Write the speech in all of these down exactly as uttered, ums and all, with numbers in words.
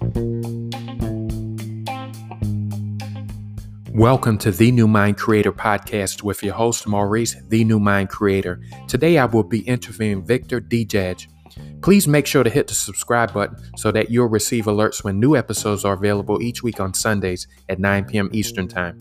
Welcome to the New Mind Creator podcast with your host, Maurice, the New Mind Creator. Today, I will be interviewing Victor Djaj. Please make sure to hit the subscribe button so that you'll receive alerts when new episodes are available each week on Sundays at nine p.m. Eastern Time.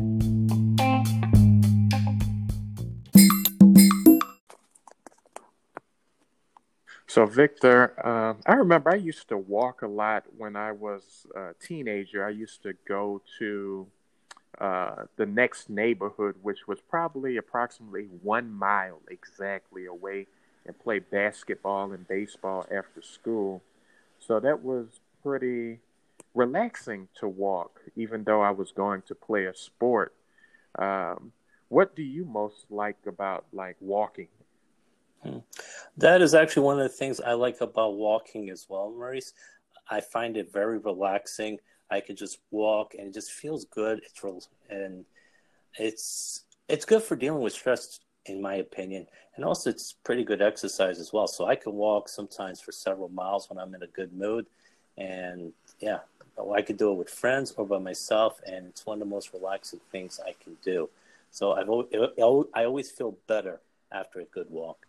So, Victor, uh, I remember I used to walk a lot when I was a teenager. I used to go to uh, the next neighborhood, which was probably approximately one mile exactly away, and play basketball and baseball after school. So that was pretty relaxing to walk, even though I was going to play a sport. Um, what do you most like about like walking? Hmm. That is actually one of the things I like about walking as well, Maurice. I find it very relaxing. I could just walk, and it just feels good. It's real, and it's it's good for dealing with stress, in my opinion. And also, it's pretty good exercise as well. So I can walk sometimes for several miles when I'm in a good mood, and yeah, I could do it with friends or by myself, and it's one of the most relaxing things I can do. So I've always, I always feel better after a good walk.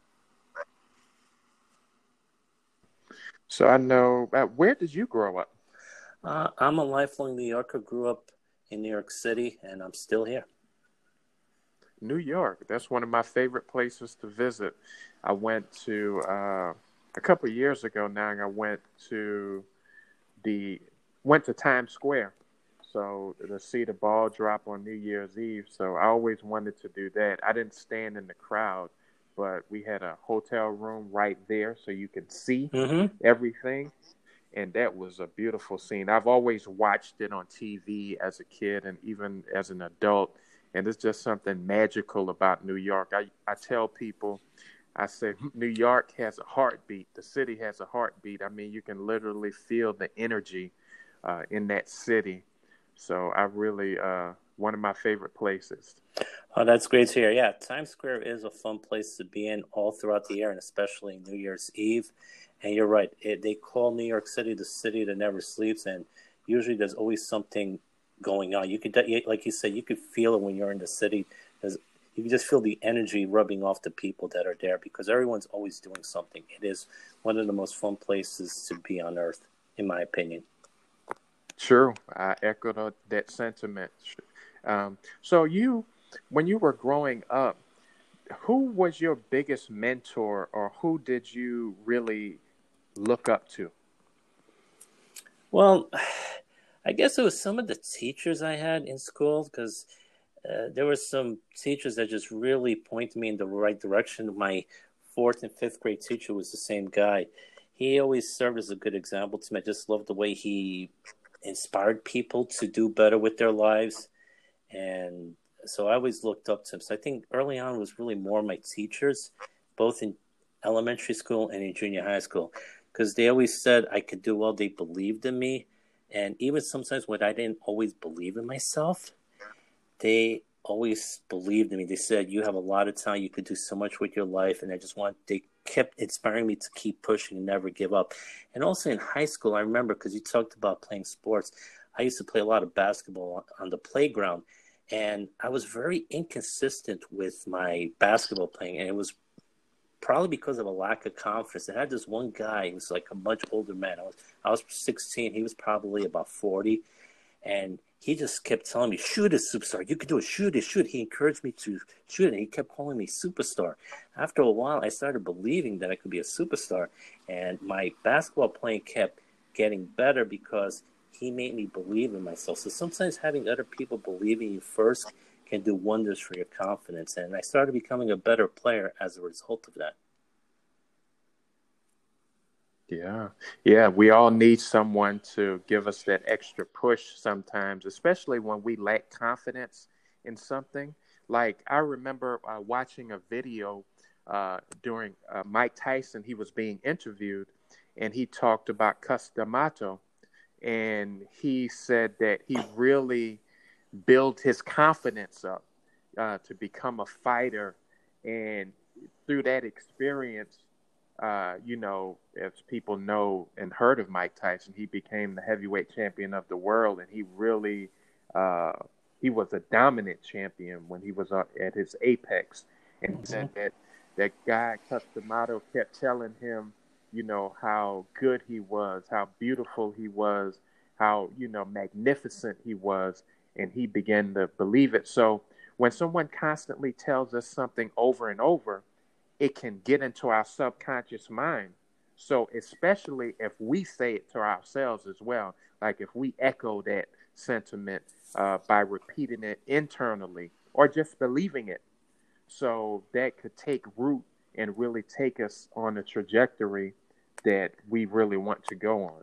So I know, uh, where did you grow up? Uh, I'm a lifelong New Yorker. Grew up in New York City, and I'm still here. New York. That's one of my favorite places to visit. I went to, uh, a couple of years ago now, I went to the, went to Times Square. So to see the ball drop on New Year's Eve. So I always wanted to do that. I didn't stand in the crowd, but we had a hotel room right there so you can see Mm-hmm. everything. And that was a beautiful scene. I've always watched it on T V as a kid and even as an adult. And it's just something magical about New York. I, I tell people, I say, New York has a heartbeat. The city has a heartbeat. I mean, you can literally feel the energy uh, in that city. So I really, uh, one of my favorite places. Oh, that's great to hear. Yeah, Times Square is a fun place to be in all throughout the year, and especially New Year's Eve. And you're right. It, they call New York City the city that never sleeps, and usually there's always something going on. You could, like you said, you could feel it when you're in the city. There's, you can just feel the energy rubbing off the people that are there because everyone's always doing something. It is one of the most fun places to be on earth, in my opinion. True. I echo the, that sentiment. Um, so you, when you were growing up, who was your biggest mentor or who did you really look up to? Well, I guess it was some of the teachers I had in school because uh, there were some teachers that just really pointed me in the right direction. My fourth and fifth grade teacher was the same guy. He always served as a good example to me. I just loved the way he inspired people to do better with their lives. And so I always looked up to him. So I think early on was really more my teachers, both in elementary school and in junior high school, because they always said I could do well. They believed in me. And even sometimes when I didn't always believe in myself, they always believed in me. They said, you have a lot of talent. You could do so much with your life. And I just want, they kept inspiring me to keep pushing and never give up. And also in high school, I remember, because you talked about playing sports, I used to play a lot of basketball on the playground. And I was very inconsistent with my basketball playing. And it was probably because of a lack of confidence. I had this one guy who was like a much older man. I was, I was sixteen. He was probably about forty. And he just kept telling me, shoot it, superstar. You can do it. Shoot it, shoot it. He encouraged me to shoot it. And he kept calling me superstar. After a while, I started believing that I could be a superstar. And my basketball playing kept getting better because he made me believe in myself. So sometimes having other people believe in you first can do wonders for your confidence. And I started becoming a better player as a result of that. Yeah. Yeah. We all need someone to give us that extra push sometimes, especially when we lack confidence in something. Like I remember uh, watching a video uh, during uh, Mike Tyson. He was being interviewed and he talked about Cus D'Amato. And he said that he really built his confidence up uh, to become a fighter. And through that experience, uh, you know, as people know and heard of Mike Tyson, he became the heavyweight champion of the world, and he really, uh, he was a dominant champion when he was uh, at his apex. And he Mm-hmm. said that that guy Customato kept telling him, you know, how good he was, how beautiful he was, how, you know, magnificent he was, and he began to believe it. So when someone constantly tells us something over and over, it can get into our subconscious mind. So, especially if we say it to ourselves as well, like if we echo that sentiment uh, by repeating it internally or just believing it. So, that could take root and really take us on a trajectory that we really want to go on.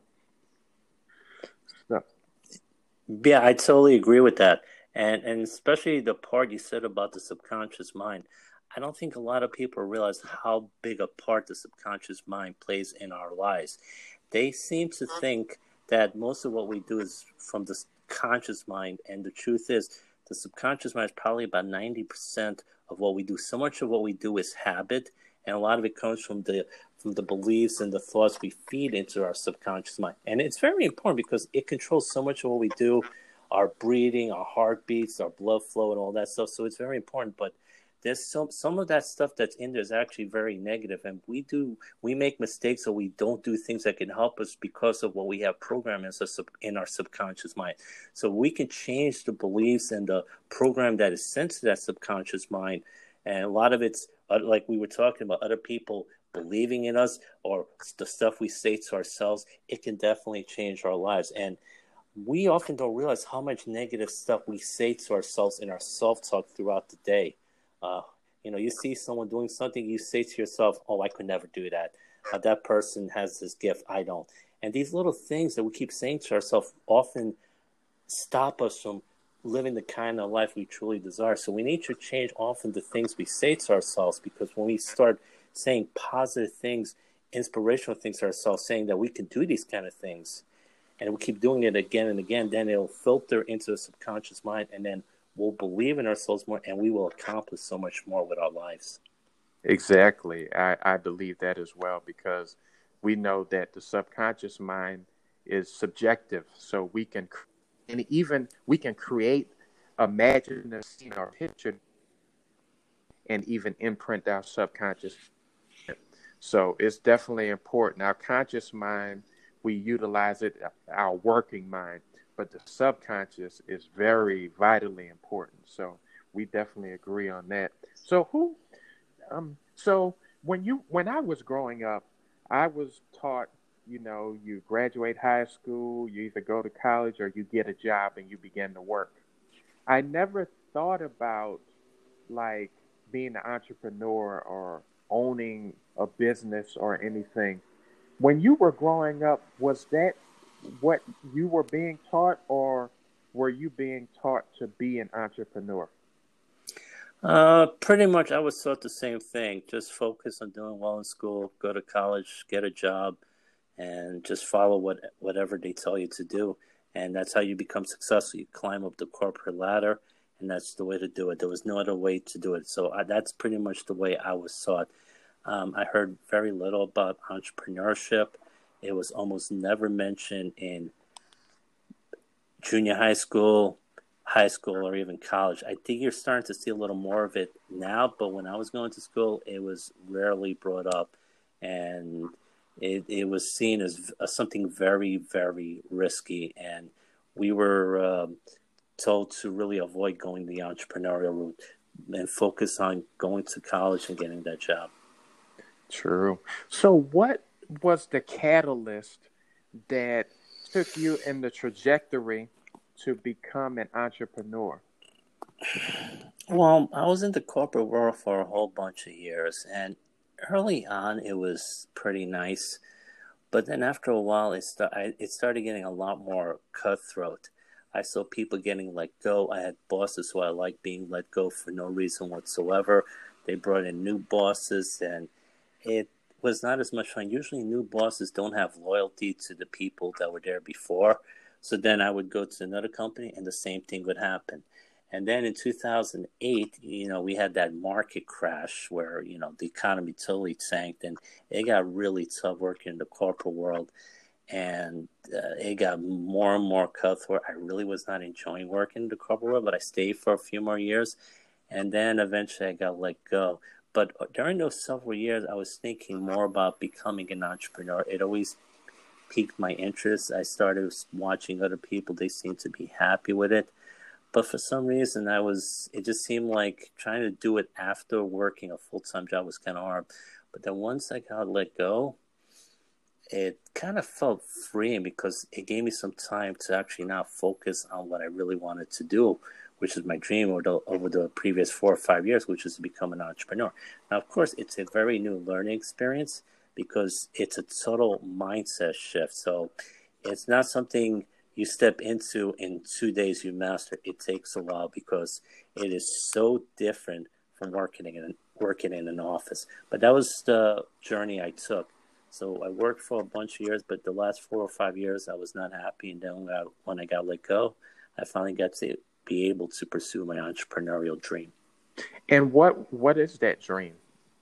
So, Yeah, I totally agree with that. And and especially the part you said about the subconscious mind. I don't think a lot of people realize how big a part the subconscious mind plays in our lives. They seem to think that most of what we do is from the conscious mind, and the truth is the subconscious mind is probably about ninety percent of what we do. So much of what we do is habit, and a lot of it comes from the from the beliefs and the thoughts we feed into our subconscious mind. And it's very important because it controls so much of what we do, our breathing, our heartbeats, our blood flow, and all that stuff. So it's very important. But there's some some of that stuff that's in there is actually very negative, and we do we make mistakes, or we don't do things that can help us because of what we have programmed in, in our subconscious mind. So we can change the beliefs and the program that is sent to that subconscious mind, and a lot of it's uh, like we were talking about other people believing in us or the stuff we say to ourselves. It can definitely change our lives, and we often don't realize how much negative stuff we say to ourselves in our self-talk throughout the day. Uh, you know, you see someone doing something, you say to yourself, "Oh, I could never do that. Uh, that person has this gift, I don't." And these little things that we keep saying to ourselves often stop us from living the kind of life we truly desire. So we need to change often the things we say to ourselves, because when we start saying positive things, inspirational things to ourselves, saying that we can do these kind of things, and we keep doing it again and again, then it'll filter into the subconscious mind, and then we'll believe in ourselves more, and we will accomplish so much more with our lives. exactly. I, I believe that as well because we know that the subconscious mind is subjective. So we can, and even we can create, imagine a scene or picture and even imprint our subconscious. So it's definitely important. Our conscious mind, we utilize it, our working mind, but the subconscious is very vitally important. So we definitely agree on that. So who, um, so when you, when I was growing up, I was taught, you know, you graduate high school, you either go to college or you get a job and you begin to work. I never thought about like being an entrepreneur or owning a business or anything. When you were growing up, was that what you were being taught, or were you being taught to be an entrepreneur? Uh, pretty much, I was taught the same thing. Just focus on doing well in school, go to college, get a job, and just follow what whatever they tell you to do. And that's how you become successful. You climb up the corporate ladder, and that's the way to do it. There was no other way to do it. So I, that's pretty much the way I was taught. Um, I heard very little about entrepreneurship. It was almost never mentioned in junior high school, high school, or even college. I think you're starting to see a little more of it now, but when I was going to school, it was rarely brought up, and it, it was seen as uh, something very, very risky. And we were um, told to really avoid going the entrepreneurial route and focus on going to college and getting that job. True. So, what was the catalyst that took you in the trajectory to become an entrepreneur? Well, I was in the corporate world for a whole bunch of years, and early on it was pretty nice. But then after a while, it, st- I, it started getting a lot more cutthroat. I saw people getting let go. I had bosses who I liked being let go for no reason whatsoever. They brought in new bosses, and it was not as much fun. Usually, new bosses don't have loyalty to the people that were there before. So then I would go to another company, and the same thing would happen. And then in two thousand eight, you know, we had that market crash where, you know, the economy totally tanked and it got really tough working in the corporate world. And uh, it got more and more cutthroat. I really was not enjoying working in the corporate world, but I stayed for a few more years. And then eventually I got let go. But during those several years, I was thinking more about becoming an entrepreneur. It always piqued my interest. I started watching other people. They seemed to be happy with it. But for some reason, I was, it just seemed like trying to do it after working a full-time job was kind of hard. But then once I got let go, it kind of felt freeing because it gave me some time to actually now focus on what I really wanted to do, which is my dream over the, over the previous four or five years, which is to become an entrepreneur. Now, of course, it's a very new learning experience because it's a total mindset shift. So it's not something you step into in two days, you master. It takes a while because it is so different from working in working in an office. But that was the journey I took. So I worked for a bunch of years, but the last four or five years I was not happy. And then when I got let go, I finally got to be able to pursue my entrepreneurial dream. And what what is that dream?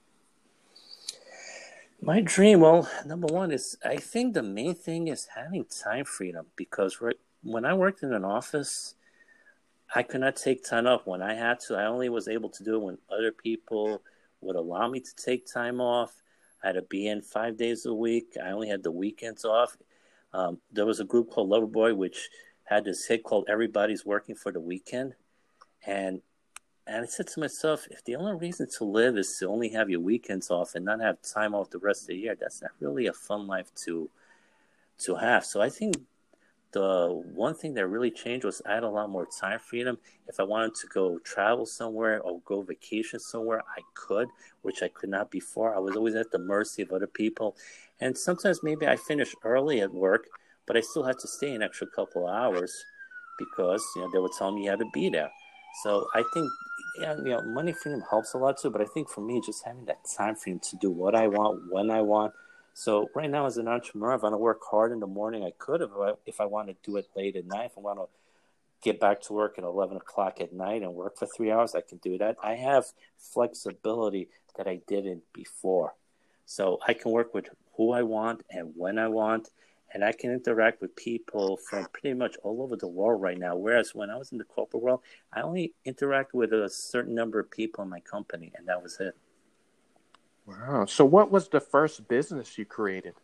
My dream, well, number one is I think the main thing is having time freedom because when I worked in an office, I could not take time off when I had to. I only was able to do it when other people would allow me to take time off. I had to be in five days a week. I only had the weekends off. Um, there was a group called Loverboy, which had this hit called Everybody's Working for the Weekend. And And I said to myself, if the only reason to live is to only have your weekends off and not have time off the rest of the year, that's not really a fun life to to have. So I think the one thing that really changed was I had a lot more time freedom. If I wanted to go travel somewhere or go vacation somewhere, I could, which I could not before. I was always at the mercy of other people. And sometimes maybe I finished early at work, but I still had to stay an extra couple of hours because, you know, they would tell me you had to be there. So I think, yeah, you know, money freedom helps a lot too. But I think for me, just having that time freedom to do what I want, when I want. So right now, as an entrepreneur, if I want to work hard in the morning, I could. If I, if I want to do it late at night, if I want to get back to work at eleven o'clock at night and work for three hours, I can do that. I have flexibility that I didn't before. So I can work with who I want and when I want. And I can interact with people from pretty much all over the world right now. Whereas when I was in the corporate world, I only interacted with a certain number of people in my company, and that was it. Wow. So what was the first business you created?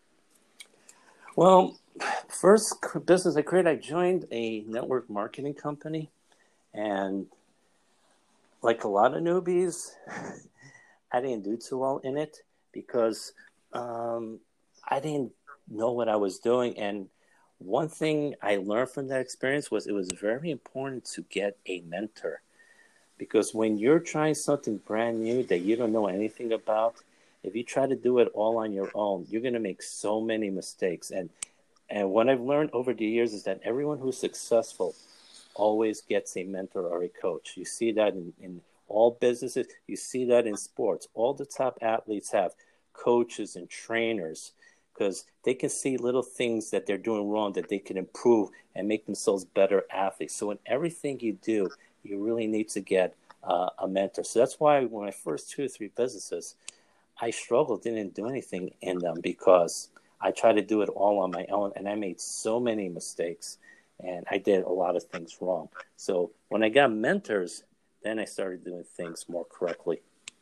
Well, first business I created, I joined a network marketing company. And like a lot of newbies, I didn't do too well in it because um, I didn't know what I was doing. And one thing I learned from that experience was it was very important to get a mentor. Because when you're trying something brand new that you don't know anything about, if you try to do it all on your own, you're going to make so many mistakes. And and what I've learned over the years is that everyone who's successful always gets a mentor or a coach. You see that in, in all businesses. You see that in sports. All the top athletes have coaches and trainers because they can see little things that they're doing wrong that they can improve and make themselves better athletes. So in everything you do, you really need to get uh, a mentor. So that's why when I first two or three businesses, I struggled, didn't do anything in them because I tried to do it all on my own, and I made so many mistakes, and I did a lot of things wrong. So when I got mentors, then I started doing things more correctly.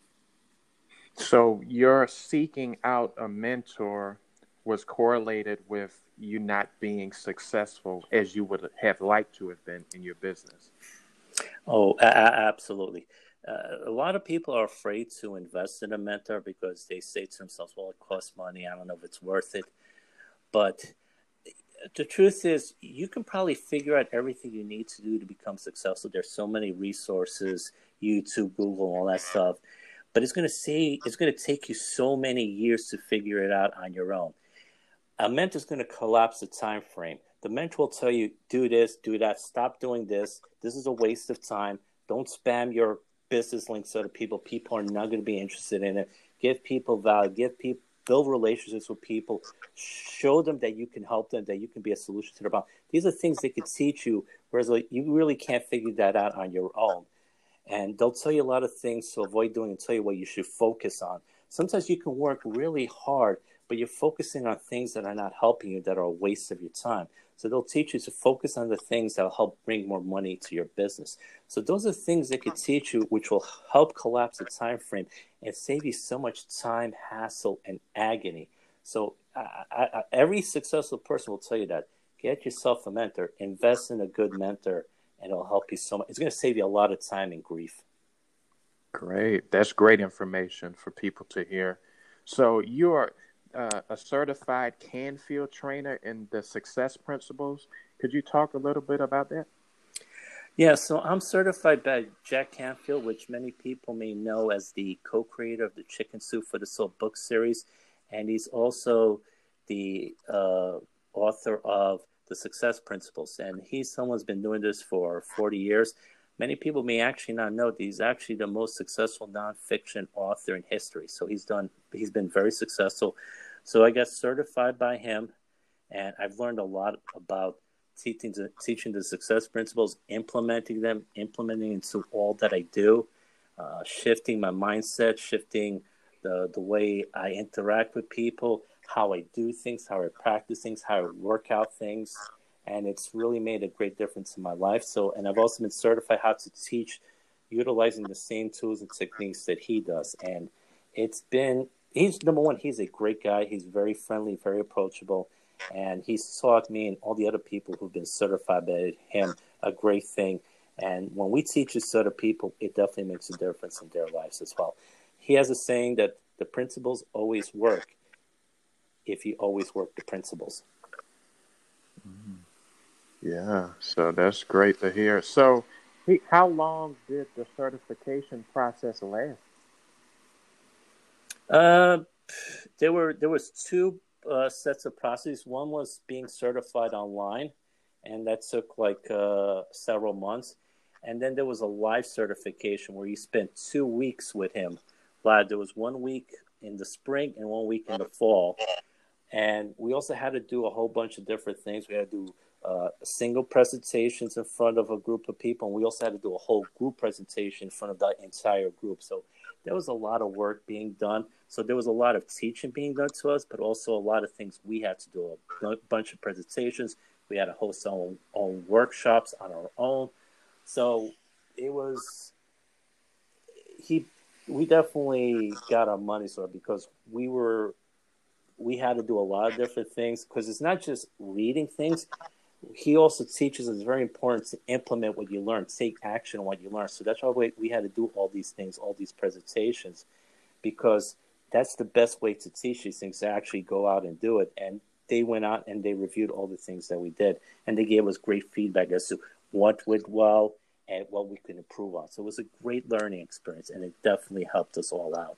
So your seeking out a mentor was correlated with you not being successful as you would have liked to have been in your business. Oh, a- a- absolutely. Uh, a lot of people are afraid to invest in a mentor because they say to themselves, well, it costs money. I don't know if it's worth it. But the truth is, you can probably figure out everything you need to do to become successful. There's so many resources, YouTube, Google, all that stuff. But it's going to say it's going to take you so many years to figure it out on your own. A mentor is going to collapse the time frame. The mentor will tell you, do this, do that, stop doing this. This is a waste of time. Don't spam your business links to other people. People are not going to be interested in it. Give people value. Give people build relationships with people, show them that you can help them, that you can be a solution to their problem. These are things they could teach you, whereas like, you really can't figure that out on your own. And they'll tell you a lot of things to avoid doing and tell you what you should focus on. Sometimes you can work really hard, but you're focusing on things that are not helping you, that are a waste of your time. So they'll teach you to focus on the things that will help bring more money to your business. So those are things they could teach you, which will help collapse the time frame and save you so much time, hassle, and agony. So I, I, every successful person will tell you that. Get yourself a mentor. Invest in a good mentor, and it'll help you so much. It's going to save you a lot of time and grief. Great. That's great information for people to hear. So you are uh, a certified Canfield trainer in the Success Principles. Could you talk a little bit about that? Yeah, so I'm certified by Jack Canfield, which many people may know as the co-creator of the Chicken Soup for the Soul book series. And he's also the uh, author of the Success Principles. And he's someone who's been doing this for forty years. Many people may actually not know that he's actually the most successful nonfiction author in history. So he's done, he's been very successful. So I got certified by him, and I've learned a lot about teaching the, teaching the success principles, implementing them, implementing into all that I do, uh, shifting my mindset, shifting the the way I interact with people, how I do things, how I practice things, how I work out things. And it's really made a great difference in my life. So, and I've also been certified how to teach utilizing the same tools and techniques that he does. And it's been, he's number one, he's a great guy. He's very friendly, very approachable. And he's taught me and all the other people who've been certified by him a great thing. And when we teach this to other people, it definitely makes a difference in their lives as well. He has a saying that the principles always work if you always work the principles. Mm-hmm. Yeah, so that's great to hear. So, he, how long did the certification process last? Uh, there were there was two uh, sets of processes. One was being certified online, and that took like uh, several months. And then there was a live certification where you spent two weeks with him. Live. There was one week in the spring and one week in the fall. And we also had to do a whole bunch of different things. We had to do uh, single presentations in front of a group of people. And we also had to do a whole group presentation in front of the entire group. So there was a lot of work being done. So there was a lot of teaching being done to us, but also a lot of things we had to do. A bunch of presentations. We had to host our own, own workshops on our own. So it was, he, we definitely got our money's worth because we were, we had to do a lot of different things because it's not just reading things. He also teaches us it's very important to implement what you learn, take action on what you learn. So that's why we, we had to do all these things, all these presentations, because that's the best way to teach these things, to actually go out and do it. And they went out and they reviewed all the things that we did. And they gave us great feedback as to what went well and what we could improve on. So it was a great learning experience, and it definitely helped us all out.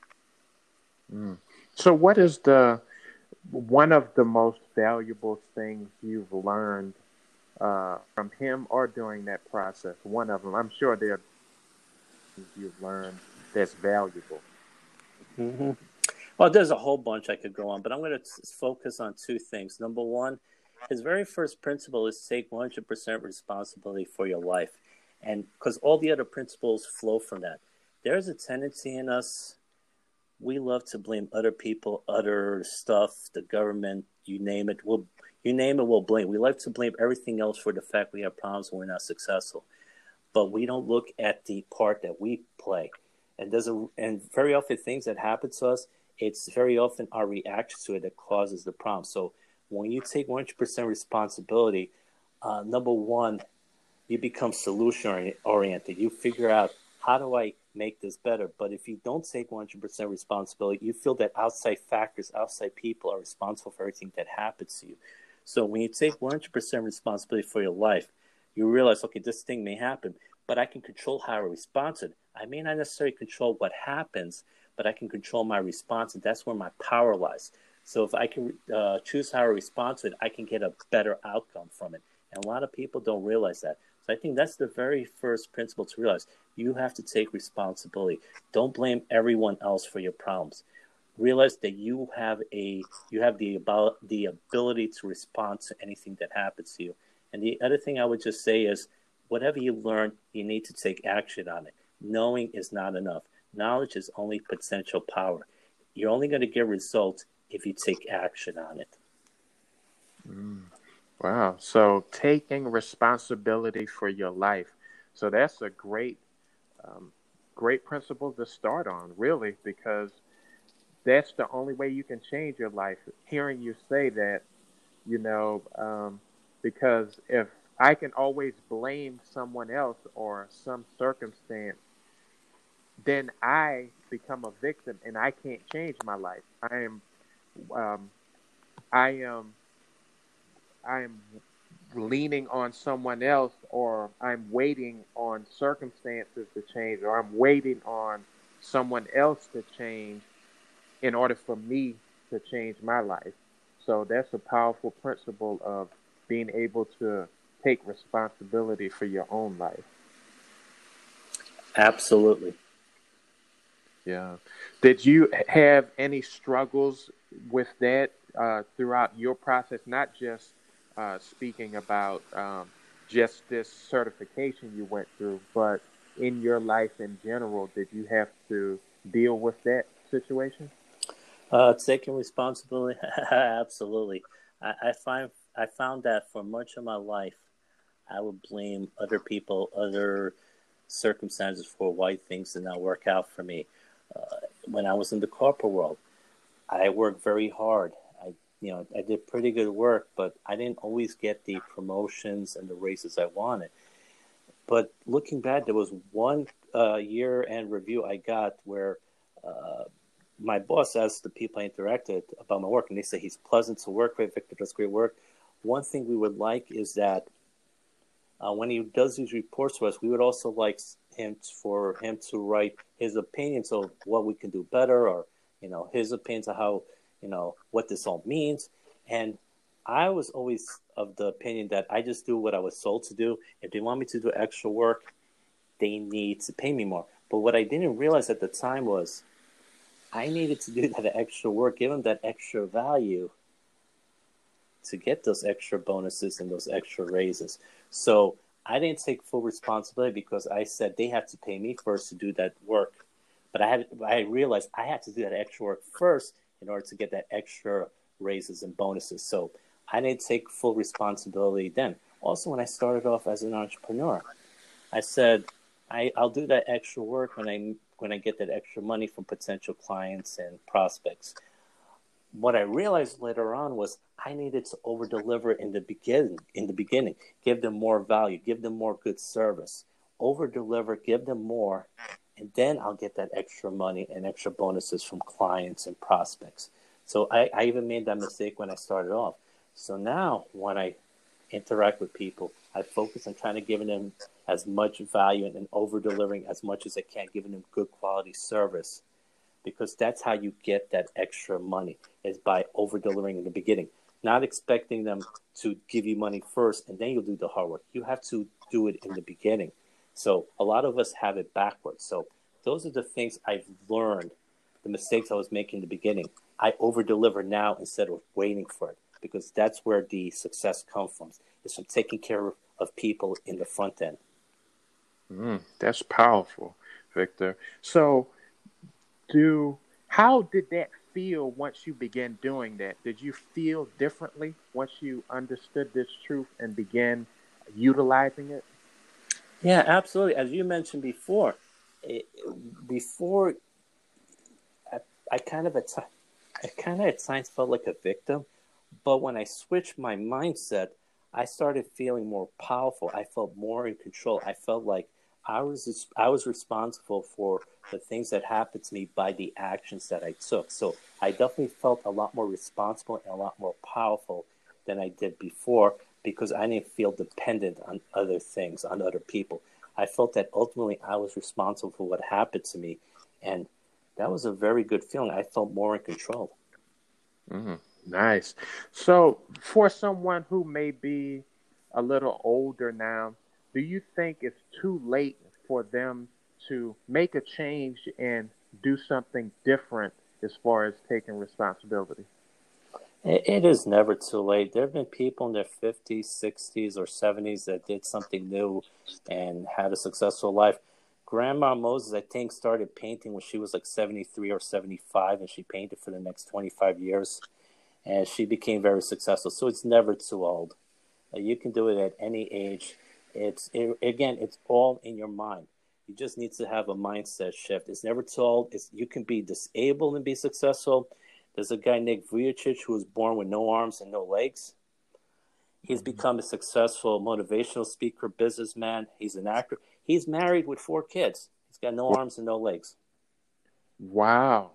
Mm. So what is the one of the most valuable things you've learned uh, from him or during that process? One of them. I'm sure there are things you've learned that's valuable. Mm-hmm. Well, there's a whole bunch I could go on, but I'm going to focus on two things. Number one, his very first principle is take one hundred percent responsibility for your life. And because all the other principles flow from that. There's a tendency in us, we love to blame other people, other stuff, the government, you name it. We'll, you name it, we'll blame. We like to blame everything else for the fact we have problems and we're not successful. But we don't look at the part that we play. And there's a, and very often things that happen to us, it's very often our reaction to it that causes the problem. So when you take one hundred percent responsibility, uh, number one, you become solution oriented. You figure out, how do I make this better? But if you don't take one hundred percent responsibility, you feel that outside factors, outside people are responsible for everything that happens to you. So when you take one hundred percent responsibility for your life, you realize, okay, this thing may happen, but I can control how I respond to it. I may not necessarily control what happens, but I can control my response, and that's where my power lies. So if I can uh, choose how I respond to it, I can get a better outcome from it. And a lot of people don't realize that. So I think that's the very first principle to realize. You have to take responsibility. Don't blame everyone else for your problems. realize that you have a you have the about the ability to respond to anything that happens to you. And the other thing I would just say is, whatever you learn, you need to take action on it. Knowing is not enough. Knowledge is only potential power. You're only going to get results if you take action on it. Mm. Wow. So taking responsibility for your life. So that's a great, um, great principle to start on, really, because that's the only way you can change your life. Hearing you say that, you know, um, because if I can always blame someone else or some circumstance, then I become a victim and I can't change my life. I am, um, I am, I am leaning on someone else, or I'm waiting on circumstances to change, or I'm waiting on someone else to change in order for me to change my life. So that's a powerful principle of being able to take responsibility for your own life. Absolutely. Yeah. Did you have any struggles with that uh, throughout your process? Not just uh, speaking about um, just this certification you went through, but in your life in general, did you have to deal with that situation? Uh, taking responsibility, absolutely. I, I find I found that for much of my life, I would blame other people, other circumstances for why things did not work out for me. Uh, when I was in the corporate world, I worked very hard. I, you know, I did pretty good work, but I didn't always get the promotions and the raises I wanted. But looking back, there was one uh, year-end review I got where uh, my boss asked the people I interacted about my work, and they said he's pleasant to work with. Victor does great work. One thing we would like is that uh, when he does these reports to us, we would also like him for him to write his opinions of what we can do better, or you know his opinions of how you know what this all means. And I was always of the opinion that I just do what I was told to do. If they want me to do extra work, they need to pay me more. But what I didn't realize at the time was I needed to do that extra work, give them that extra value to get those extra bonuses and those extra raises. So I didn't take full responsibility because I said they had to pay me first to do that work. But I had I realized I had to do that extra work first in order to get that extra raises and bonuses. So I didn't take full responsibility then. Also, when I started off as an entrepreneur, I said I, I'll do that extra work when I when I get that extra money from potential clients and prospects. What I realized later on was I needed to over deliver in the beginning in the beginning, give them more value, give them more good service, over deliver, give them more, and then I'll get that extra money and extra bonuses from clients and prospects. So I, I even made that mistake when I started off. So now when I interact with people, I focus on trying to give them as much value and over delivering as much as I can, giving them good quality service, because that's how you get that extra money, is by over delivering in the beginning, not expecting them to give you money first and then you'll do the hard work. You have to do it in the beginning. So a lot of us have it backwards. So those are the things I've learned, the mistakes I was making in the beginning. I over deliver now instead of waiting for it, because that's where the success comes from. It's from taking care of people in the front end. Mm, that's powerful, Victor. So do how did that feel once you began doing that? Did you feel differently once you understood this truth and began utilizing it? Yeah, absolutely. As you mentioned before, it, before I, I kind of at t- I kind of at times felt like a victim, but when I switched my mindset, I started feeling more powerful. I felt more in control. I felt like I was I was responsible for the things that happened to me by the actions that I took. So I definitely felt a lot more responsible and a lot more powerful than I did before, because I didn't feel dependent on other things, on other people. I felt that ultimately I was responsible for what happened to me, and that was a very good feeling. I felt more in control. Mm, nice. So, for someone who may be a little older now, do you think it's too late for them to make a change and do something different as far as taking responsibility? It, it is never too late. There have been people in their fifties, sixties, or seventies that did something new and had a successful life. Grandma Moses, I think, started painting when she was like seventy-three or seventy-five, and she painted for the next twenty-five years, and she became very successful. So it's never too old. Uh, you can do it at any age. It's it, again, it's all in your mind. You just need to have a mindset shift. It's never too old. It's, you can be disabled and be successful. There's a guy, Nick Vujicic, who was born with no arms and no legs. He's become a successful motivational speaker, businessman. He's an actor. He's married with four kids. He's got no arms and no legs. Wow.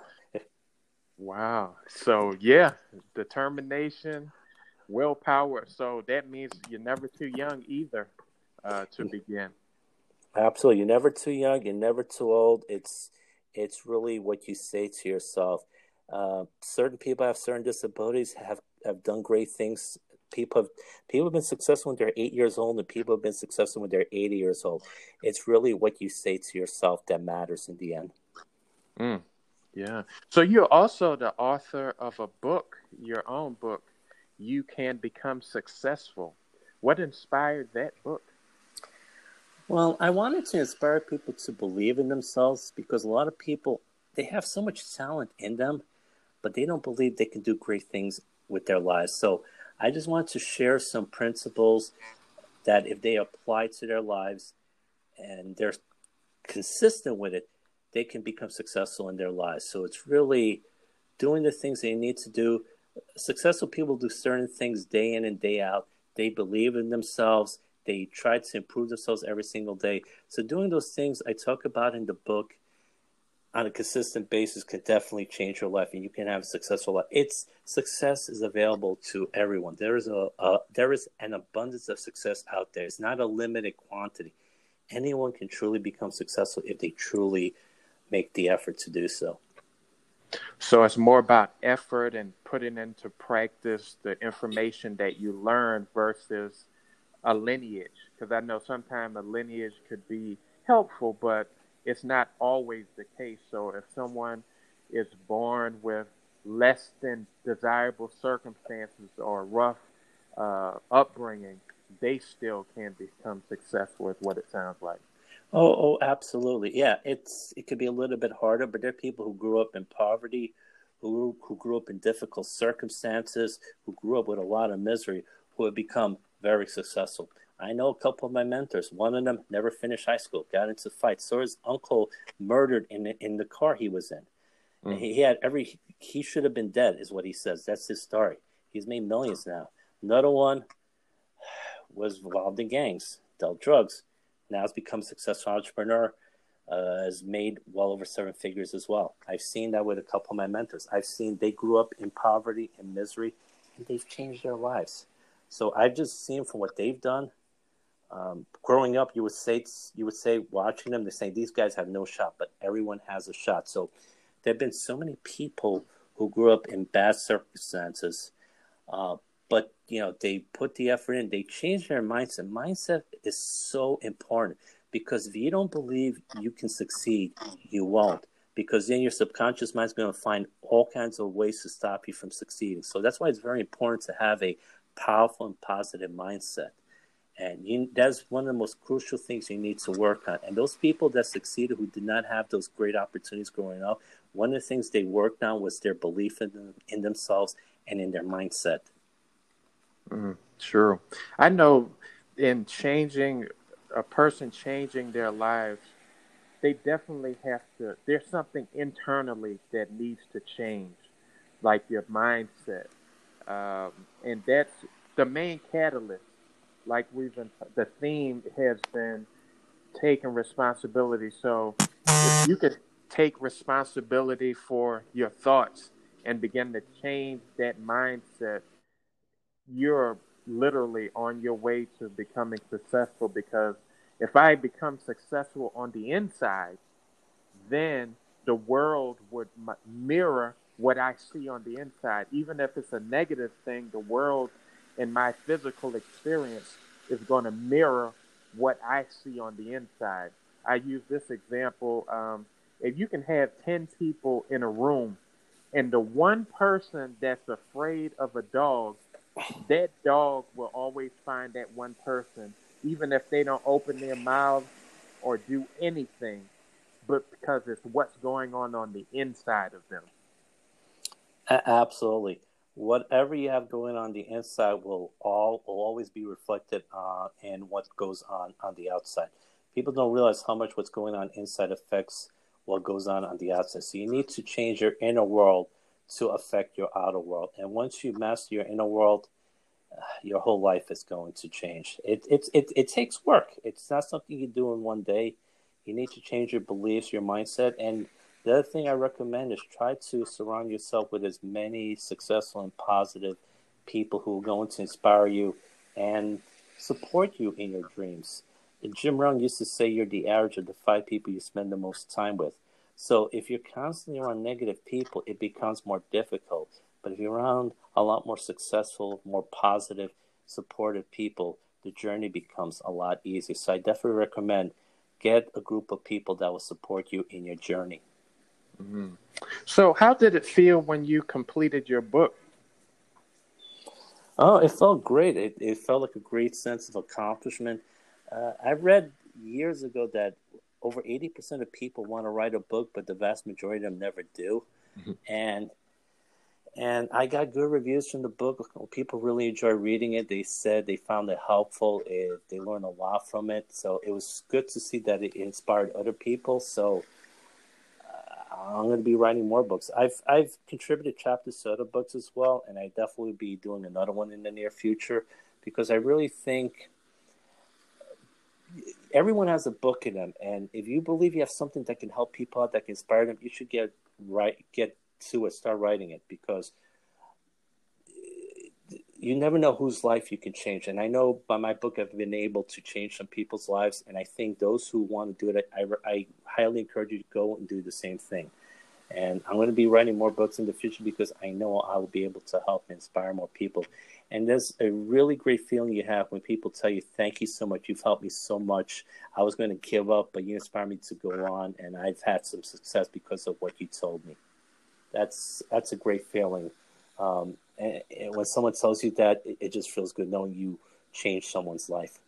Wow. So, yeah, determination, willpower. So that means you're never too young either uh, to begin. Absolutely. You're never too young. You're never too old. It's it's really what you say to yourself. Uh, certain people have certain disabilities, have, have done great things. People have people have been successful when they're eight years old, and people have been successful when they're eighty years old. It's really what you say to yourself that matters in the end. Mm, yeah. So you're also the author of a book, your own book, You Can Become Successful. What inspired that book? Well, I wanted to inspire people to believe in themselves because a lot of people, they have so much talent in them, but they don't believe they can do great things with their lives. So I just wanted to share some principles that if they apply to their lives and they're consistent with it, they can become successful in their lives. So it's really doing the things they need to do. Successful people do certain things day in and day out. They believe in themselves. They try to improve themselves every single day. So doing those things I talk about in the book on a consistent basis can definitely change your life, and you can have a successful life. It's success is available to everyone. There is a, a there is an abundance of success out there. It's not a limited quantity. Anyone can truly become successful if they truly make the effort to do so. So it's more about effort and putting into practice the information that you learn versus a lineage. Because I know sometimes a lineage could be helpful, but it's not always the case. So if someone is born with less than desirable circumstances or rough uh, upbringing, they still can become successful, is what it sounds like. Oh, oh, absolutely. Yeah, it's it could be a little bit harder, but there are people who grew up in poverty, who who grew up in difficult circumstances, who grew up with a lot of misery, who have become very successful. I know a couple of my mentors. One of them never finished high school, got into fights. So his uncle murdered in the, in the car he was in. And Mm. he, he had every he should have been dead, is what he says. That's his story. He's made millions now. Another one was involved in gangs, dealt drugs. Now has become a successful entrepreneur, uh, has made well over seven figures as well. I've seen that with a couple of my mentors. I've seen they grew up in poverty and misery, and they've changed their lives. So I've just seen from what they've done. Um, growing up, you would say you would say watching them, they're saying these guys have no shot, but everyone has a shot. So there have been so many people who grew up in bad circumstances, uh, but you know they put the effort in. They change their mindset. Mindset is so important because if you don't believe you can succeed, you won't. Because then your subconscious mind is going to find all kinds of ways to stop you from succeeding. So that's why it's very important to have a powerful and positive mindset. And you, that's one of the most crucial things you need to work on. And those people that succeeded who did not have those great opportunities growing up, one of the things they worked on was their belief in, them, in themselves and in their mindset. Mm, true. I know in changing a person changing their lives, they definitely have to, there's something internally that needs to change, like your mindset. Um, and that's the main catalyst. Like we've been, the theme has been taking responsibility. So if you could take responsibility for your thoughts and begin to change that mindset, you're literally on your way to becoming successful. Because if I become successful on the inside, then the world would mirror what I see on the inside. Even if it's a negative thing, the world and my physical experience is going to mirror what I see on the inside. I use this example. Um, if you can have ten people in a room and the one person that's afraid of a dog, that dog will always find that one person, even if they don't open their mouths or do anything, but because it's what's going on on the inside of them. A- absolutely. Whatever you have going on the inside will all will always be reflected uh, in what goes on on the outside. People don't realize how much what's going on inside affects what goes on on the outside. So you need to change your inner world to affect your outer world. And once you master your inner world, uh, your whole life is going to change. It, it, it, it takes work. It's not something you do in one day. You need to change your beliefs, your mindset. And the other thing I recommend is try to surround yourself with as many successful and positive people who are going to inspire you and support you in your dreams. Jim Rohn used to say you're the average of the five people you spend the most time with. So if you're constantly around negative people, it becomes more difficult. But if you're around a lot more successful, more positive, supportive people, the journey becomes a lot easier. So I definitely recommend get a group of people that will support you in your journey. Mm-hmm. So how did it feel when you completed your book? Oh, it felt great. It, it felt like a great sense of accomplishment. Uh, I read years ago that over eighty percent of people want to write a book, but the vast majority of them never do. Mm-hmm. And and I got good reviews from the book. People really enjoyed reading it. They said they found it helpful. It, they learned a lot from it. So it was good to see that it inspired other people. So uh, I'm going to be writing more books. I've I've contributed chapters to other books as well, and I definitely will be doing another one in the near future because I really think everyone has a book in them, and if you believe you have something that can help people out, that can inspire them, you should get right, get to it, start writing it, because you never know whose life you can change. And I know by my book, I've been able to change some people's lives, and I think those who want to do it, I, I highly encourage you to go and do the same thing. And I'm going to be writing more books in the future because I know I will be able to help inspire more people. And there's a really great feeling you have when people tell you, thank you so much. You've helped me so much. I was going to give up, but you inspired me to go on. And I've had some success because of what you told me. That's that's a great feeling. Um, and, and when someone tells you that, it, it just feels good knowing you changed someone's life.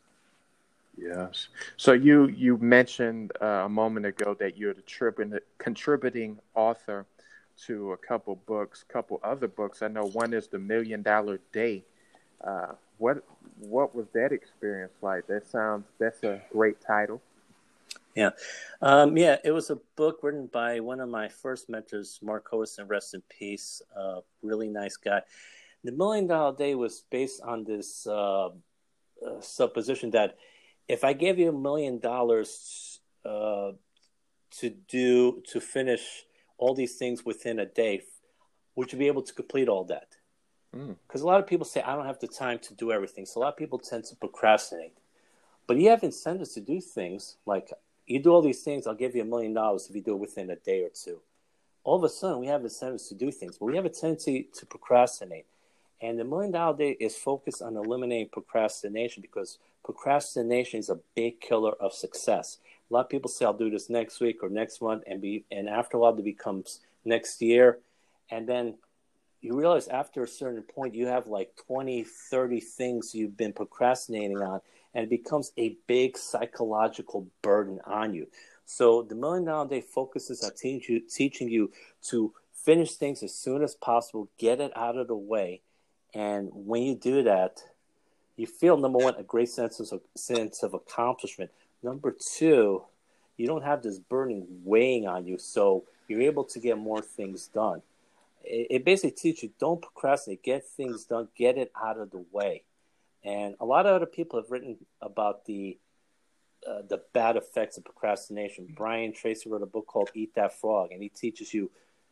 Yes. So you you mentioned uh, a moment ago that you're the trib- contributing author to a couple books, couple other books. I know one is The Million Dollar Day. Uh, what what was that experience like? That sounds that's a great title. Yeah, um, yeah. It was a book written by one of my first mentors, Mark Hoverson, rest in peace. Uh, really nice guy. The Million Dollar Day was based on this uh, uh, supposition that if I gave you a million dollars uh, to do to finish all these things within a day, would you be able to complete all that? Because mm. a lot of people say, I don't have the time to do everything. So a lot of people tend to procrastinate. But you have incentives to do things like, you do all these things, I'll give you a million dollars if you do it within a day or two. All of a sudden, we have incentives to do things, but we have a tendency to procrastinate. And the Million Dollar Day is focused on eliminating procrastination because procrastination is a big killer of success. A lot of people say, I'll do this next week or next month, and be, and after a while, it becomes next year. And then you realize after a certain point, you have like twenty, thirty things you've been procrastinating on, and it becomes a big psychological burden on you. So the Million Dollar Day focuses on teach you, teaching you to finish things as soon as possible, get it out of the way. And when you do that, you feel, number one, a great sense of, sense of accomplishment. Number two, you don't have this burden weighing on you, so you're able to get more things done. It, it basically teaches you, don't procrastinate, get things done, get it out of the way. And a lot of other people have written about the uh, the bad effects of procrastination. Brian Tracy wrote a book called Eat That Frog, and he teaches you,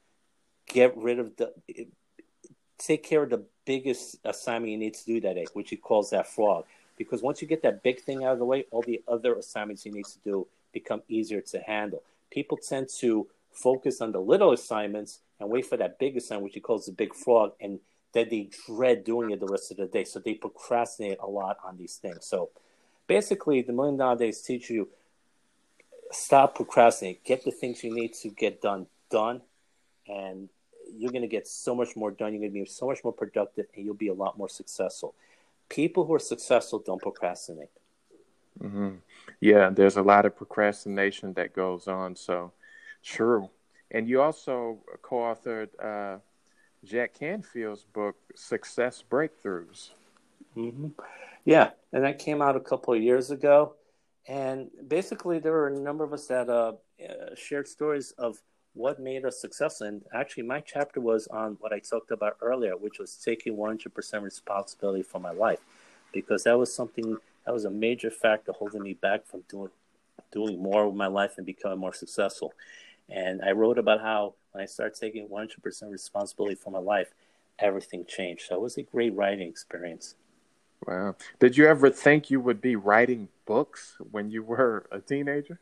get rid of the... It, take care of the biggest assignment you need to do that day, which he calls that frog. Because once you get that big thing out of the way, all the other assignments you need to do become easier to handle. People tend to focus on the little assignments and wait for that big assignment, which he calls the big frog, and then they dread doing it the rest of the day. So they procrastinate a lot on these things. So basically, the Million Dollar Days teach you, stop procrastinating. Get the things you need to get done, done, and you're going to get so much more done. You're going to be so much more productive, and you'll be a lot more successful. People who are successful don't procrastinate. Mm-hmm. Yeah, there's a lot of procrastination that goes on. So, true. And you also co-authored uh, Jack Canfield's book, Success Breakthroughs. Mm-hmm. Yeah, and that came out a couple of years ago. And basically, there were a number of us that uh, uh, shared stories of what made us successful. And actually, my chapter was on what I talked about earlier, which was taking one hundred percent responsibility for my life, because that was something that was a major factor holding me back from doing doing more with my life and becoming more successful. And I wrote about how when I started taking one hundred percent responsibility for my life, everything changed. So it was a great writing experience. Wow. Did you ever think you would be writing books when you were a teenager?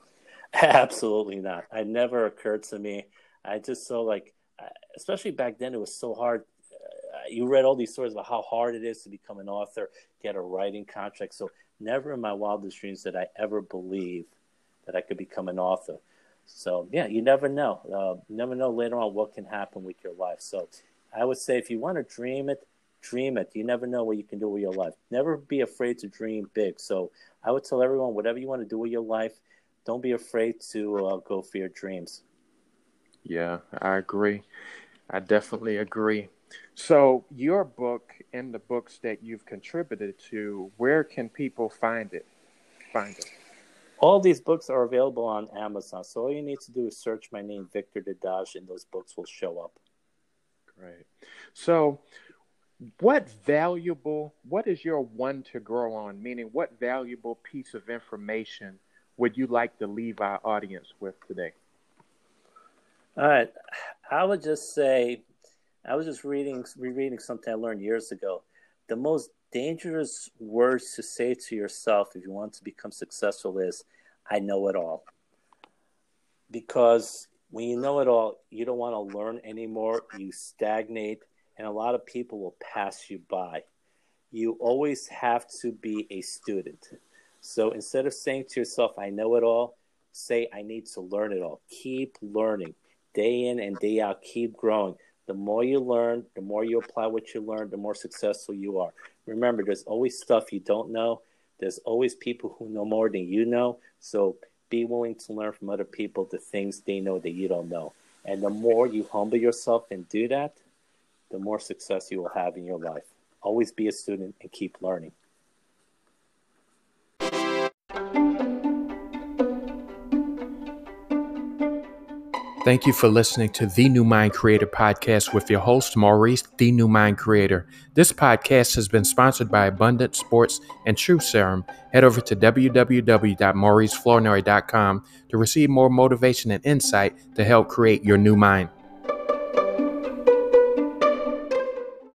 Absolutely not. It never occurred to me. I just saw, like, especially back then, it was so hard. Uh, you read all these stories about how hard it is to become an author, get a writing contract. So never in my wildest dreams did I ever believe that I could become an author. So, yeah, you never know. Uh, you never know later on what can happen with your life. So I would say if you want to dream it, dream it. You never know what you can do with your life. Never be afraid to dream big. So I would tell everyone, whatever you want to do with your life, don't be afraid to uh, go for your dreams. Yeah, I agree. I definitely agree. So your book and the books that you've contributed to, where can people find it? Find it. All these books are available on Amazon. So all you need to do is search my name, Victor Dadaj, and those books will show up. Great. So what valuable, what is your one to grow on? Meaning, what valuable piece of information would you like to leave our audience with today? All right. I would just say, I was just reading, rereading something I learned years ago. The most dangerous words to say to yourself if you want to become successful is, I know it all. Because when you know it all, you don't want to learn anymore. You stagnate, and a lot of people will pass you by. You always have to be a student. So instead of saying to yourself, I know it all, say, I need to learn it all. Keep learning. Day in and day out, keep growing. The more you learn, the more you apply what you learn, the more successful you are. Remember, there's always stuff you don't know. There's always people who know more than you know. So be willing to learn from other people the things they know that you don't know. And the more you humble yourself and do that, the more success you will have in your life. Always be a student and keep learning. Thank you for listening to The New Mind Creator podcast with your host, Maurice, The New Mind Creator. This podcast has been sponsored by Abundant Sports and True Serum. Head over to w w w dot maurice flournoy dot com to receive more motivation and insight to help create your new mind.